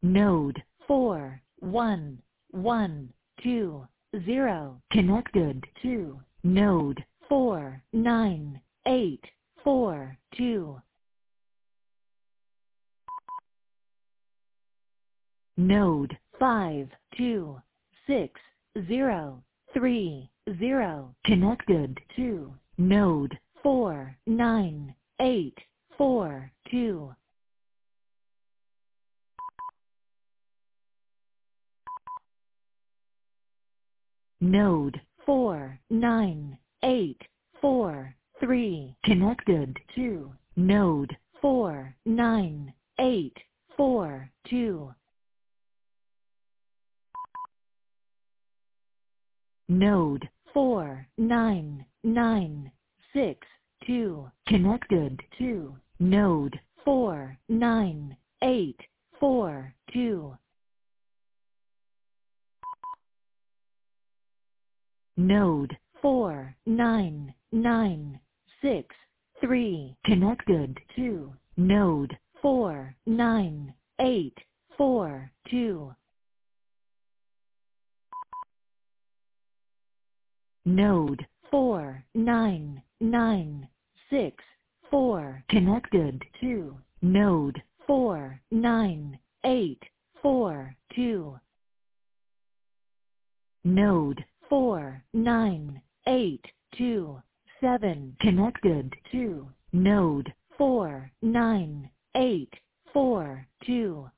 Node 4112 connected to node 49842. Node 526030 connected to node 49842. Node 49843 connected to node 49842. Node 49962 connected to node 49842. Node 49963 connected to node 49842. Node 49964 connected to node 49842. Node 49827 connected to node 49842.